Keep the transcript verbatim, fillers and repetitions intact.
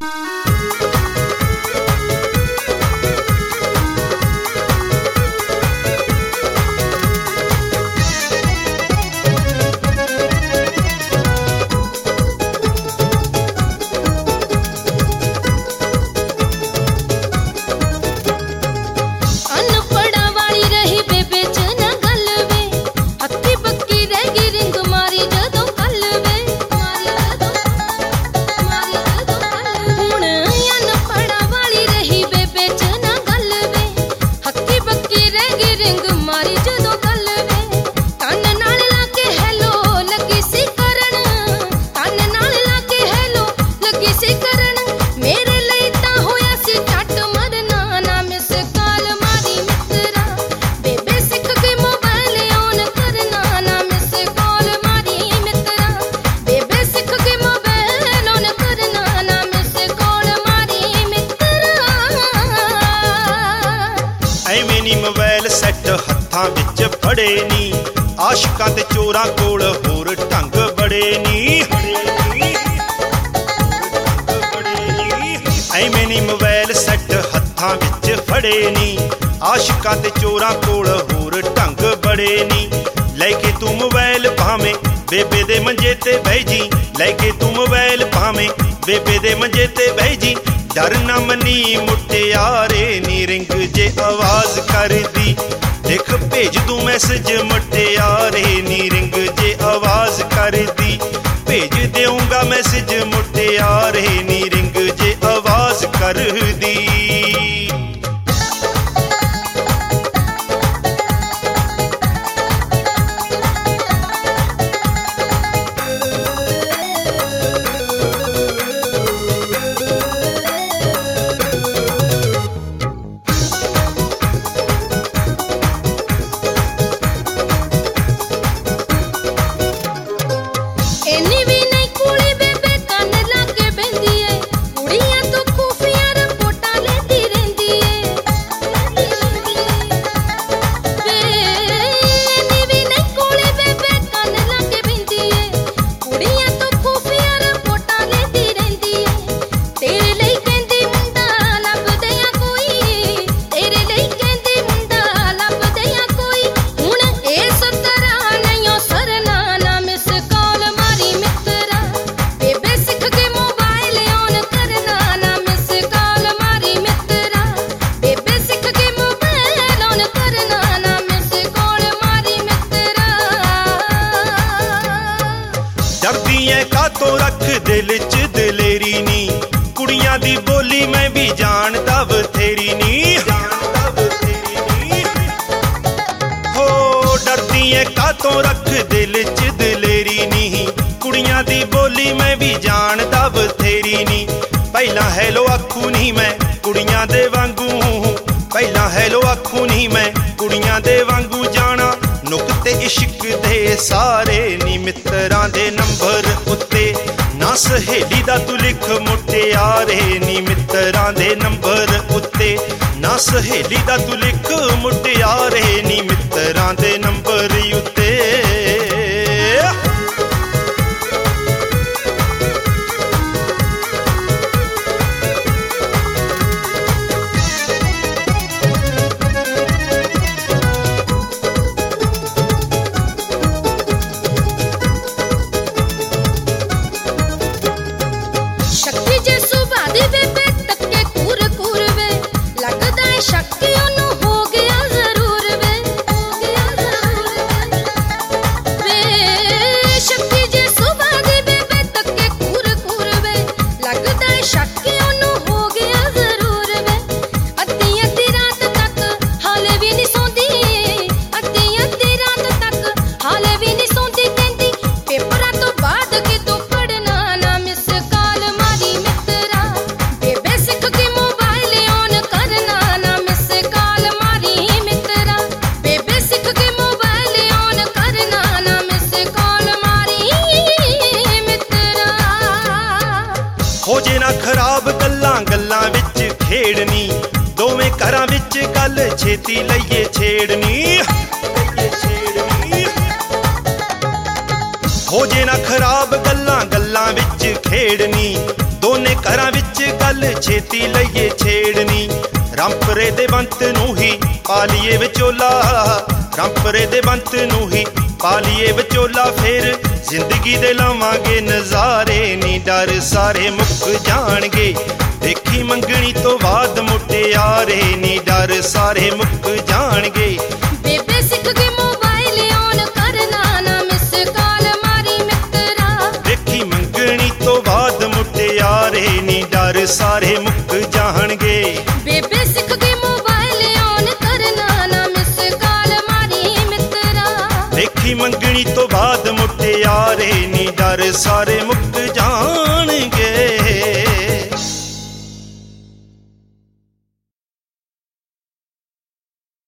Mobile set हत्थां विच फड़े नी, आशिकां ते चोरां कोल होर ढंग बड़े नी। ऐवें नी मोबाइल सैट हत्थां विच फड़े नी, आशिकां ते चोरां कोल होर ढंग बड़े नी। लैके तू मोबाइल भावें बेबे दे मंजे ते बह जी, लैके तू मोबाइल भावें बेबे दे मंजे ते बह जी। डर ना मनी मुटियारे नी रिंग जे आवाज कर दी, देख भेज दूं मैसेज मुटियारे नी रिंग जे आवाज कर दी। भेज देऊंगा मैसेज मुटियारे नी रिंग जे आवाज कर दी। तो रख दिल च दिलेरी नी, कुड़ियां दी बोली मैं भी जानदा बथेरी नी। हो डरदी है का तो रख दिल च दिलेरी नी, कुड़ियां दी बोली मैं भी जानदा बथेरी नी। पहला हैलो आखू नहीं मैं कुड़ियां दे वांगू, पहला हैलो आखू नहीं मैं कुड़ियां दे वांगू। जाना नुकते इश्क दे सारे नी मित्रां दे नंबर उत्ते, ना सहेली दा तू लिख मुटियारे नी मित्रां दे नंबर उत्ते। ना सहेली दा तू लिख मुटियारे नी मित्रां दे नंबर उत्ते। हो जे ना खराब गल्लां गल्लां विच खेड़नी, दोवें घरां विच गल छेती लईए छेड़नी। हो जे ना खराब गल्लां गल्लां विच ਖੇਡਣੀ। ਦੋਨੇ ਘਰਾਂ ਵਿੱਚ ਗੱਲ ਛੇਤੀ ਲਈਏ ਛੇੜਨੀ। ਰਾਮਪੁਰੇ ਦੇ ਬੰਤ ਨੂੰ ਹੀ ਪਾਲੀਏ ਵਿਚੋਲਾ, ਰਾਮਪੁਰੇ ਦੇ ਬੰਤ ਨੂੰ ਹੀ ਪਾਲੀਏ ਵਿਚੋਲਾ। ਫੇਰ ਜ਼ਿੰਦਗੀ ਦੇ ਲਾਵਾਂਗੇ ਨਜ਼ਾਰੇ ਨੀ, ਡਰ ਸਾਰੇ ਮੁੱਕ ਜਾਣਗੇ ਦੇਖੀ ਮੰਗਣੀ ਤੋਂ ਬਾਅਦ ਮੁਟਿਆਰੇ ਨੀ, ਡਰ ਸਾਰੇ ਮੁੱਕ ਜਾਣਗੇ। ਬੇਬੇ ਸਿੱਖ ਗਈ ਮੋਬਾਈਲ ਔਨ ਕਰਨਾ, ਨਾ ਮਿਸ ਕਾਲ ਮਾਰੀ ਮਿੱਤਰਾ। ਦੇਖੀ ਮੰਗਣੀ ਤੋਂ ਬਾਅਦ ਮੁਟਿਆਰੇ ਨੀ, ਡਰ ਸਾਰੇ ਮੁੱਕ ਜਾਣਗੇ। ਬੇਬੇ ਸਿੱਖ ਗਈ ਮੋਬਾਈਲ ਔਨ ਕਰਨਾ, ਨਾ ਮਿਸ ਕਾਲ ਮਾਰੀ ਮਿੱਤਰਾ। ਦੇਖੀ ਮੰਗਣੀ ਤੋਂ ਬਾਅਦ ਮੁਟਿਆਰੇ ਨੀ, ਡਰ ਸਾਰੇ ਮੁੱਕ ਜਾਣਗੇ।